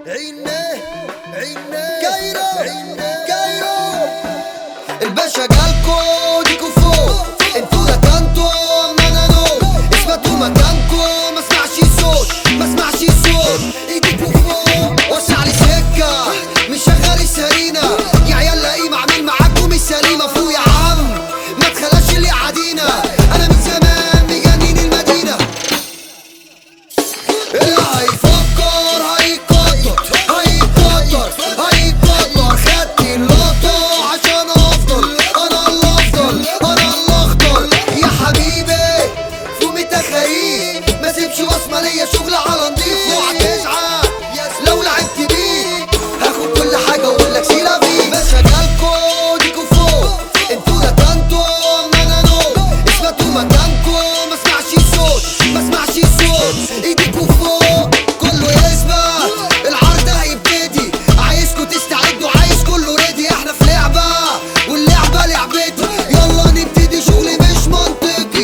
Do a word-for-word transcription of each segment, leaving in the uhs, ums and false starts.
عيني عيني كايرو كايرو الباشا جالكو ديكو فوق انتو لا كانتو انا نو اثبتوا مكانكو ما اسمعش صوت ما اسمعش صوت ايديكو فوق وسع لي سكه مش شغال السرينه يا عيال لاقيه معمل معاكم السليمه فوق يا عم ما تخلاش اللي قاعدينا انا من زمان مجنين المدينه اللي هيفكر هيقدر هيقدر هيقدر خدت اللقطه عشان افضل انا الافضل انا الاخضر يا حبيبي فوق متخيل ما سيبش وصمه ليا شغل على نضيف اوعى تزعل لو لعبت بيه هاخد كل حاجه واقول لك سيلا بيه باشا جالكو ديكو فوق انتوا لا كانتو انا نو اثبتوا مكانكو ما اسمعش صوت ما اسمعش صوت ايديكوا فوق كله يثبت العرض هيبتدي عايزكوا تستعدوا عايز كله ريدي احنا في لعبه واللعبه لعبتي يلا نبتدي شغل مش منطقي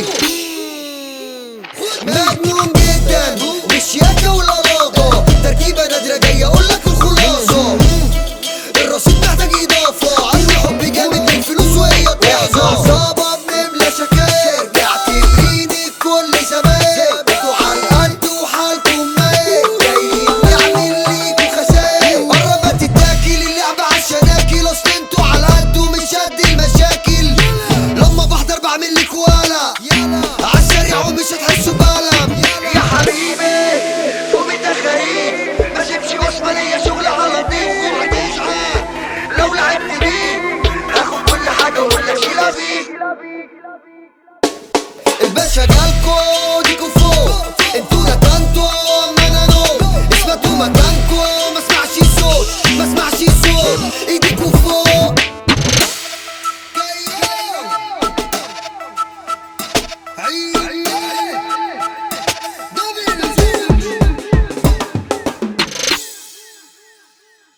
مجنون جدا مش ياكا ولا لاقه تركيبه نادره جايه اقول لك الخلاصه الرصيد محتاج اضافه عندي حب جامد من فلوس وهي طازه صعبه بنملى شكاير اعتبريني كل زمان انتوا على القد وحالكم ميت جايين نعمل ليكوا خسائر قربت تتاكل اللعبه عالشناكل اصل انتوا على قد ومش قد المشاكل لما بحضر بعمل لك ولا عالسريع ومش هتحسوا بألم يا حبيبي فوق متخيل ما سيبش وصمه ليا شغل على نضيف اوعى تزعل لو لعبت بيه هاخد كل حاجه واقول لك شيلها بيه الباشا جالكو ديكو فوق انتوا لا كانتو انا نو اثبتوا مكانكو